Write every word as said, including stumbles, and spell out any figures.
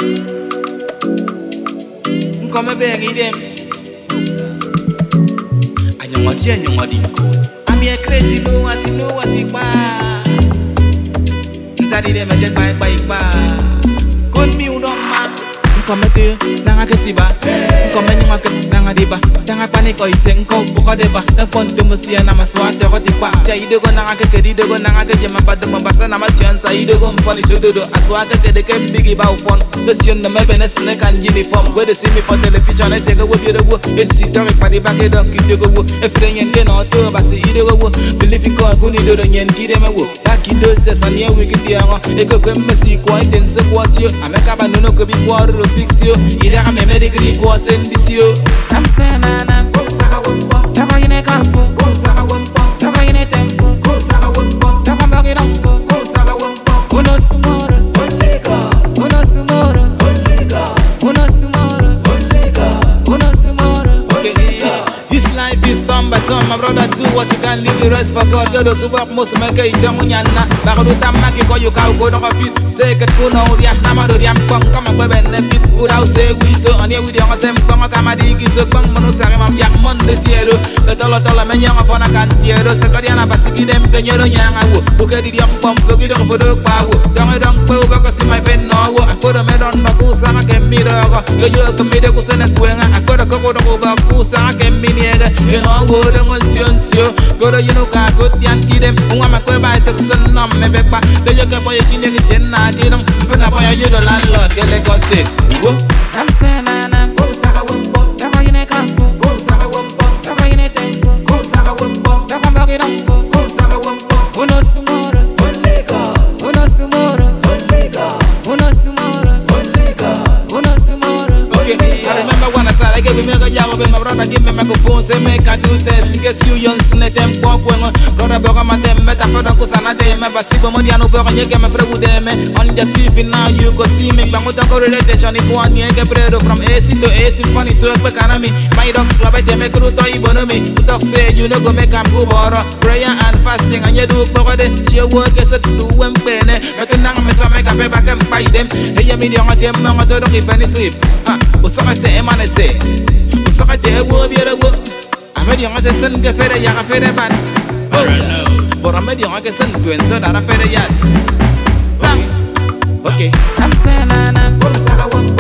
Come bang them. And you want you want it. I'm here crazy, know what you know what you buy. Inside them I just buy buy buy. Good me don't man. Come here, nanga kesiba. Come here nanga nanga diba. Nanga panik oi seng kau buka deba. Nang pon tu mesti nama suatu roti pa. Sia ide go nanga ke kedi go nanga ke jema pada membasa nama sian sa ide go mpani jodo do. Aswata ke de kem bigi bau pon. Kesion nama benes ne kan jini pom. Go de simi pon television ete go biru go. Esi tori padi bagi do kide go go. Efrenyen ke no to basi ide go go. Believe ko guni do do nyen kide me go. Taki dos de sania wiki dianga. Eko kem mesi ko iten se ko asio. Ameka ba no ko bi ko ro pixio. Ide ka me me degree ko sendisio. I'm saying I'm Talk in a campo, talk in a tempo, talk about it on who knows tomorrow, who knows tomorrow, who knows tomorrow, who knows tomorrow. This life is turn by turn, my brother. Do what you can, leave the rest for God. Go to super most make it done on yana. Baru tamaki ko you can go down a bit. Say que tu no dia, namado dia mpong kama kwa benefit. Without say we so on here with your same pong kama digi so pong mano sari mam yak mon de tiero. The tolo tolo men yang upon a cantiero. Sekadiana basiki dem kenyero yang awu. Buke di yang pom pergi dong bodo pawu. Dong dong pau baka si my pen no. Aku dah medon baku sama kemi dogo. Yo yo kemi de kusena kuenga. Aku dah koko dong baku sama kemi niaga. You know what I'm on sio. Go to you know ka good yan kidem. Unga makwe ba tek senam mebek ba. De yo ke boy kini ke jenna kidem. Pena boy you the landlord ke le gossip. I'm saying I'm talk in a campo, talk in a tempo, talk about it on who knows tomorrow, who knows tomorrow, who knows tomorrow, who knows tomorrow. Okay, I remember when I said I gave me a job when my brother gave me a microphone, say make I do this. In case you young snake them pop when brother boga my them better for the kusana day. My basico money anu boga nye game free with them on the T V now you go see me. Bango ta correlation if one nye ke predo from A C to A C funny so quick and me. My dog club I make root to ibonomi. Talk say you no go make am go boro. Prayer and fasting and you do boga de. She work as a do when pene. Make na me so make a be back and buy them. Hey me dia ngatem ma to don't even sleep. Ah, usaka say emane say. Usaka te wo bi re wo. Amedi ngate sen ke fere ya ka fere ban. Oh no. But amedi ngate sen twen so da fere ya. Sang. Okay. I'm saying I'm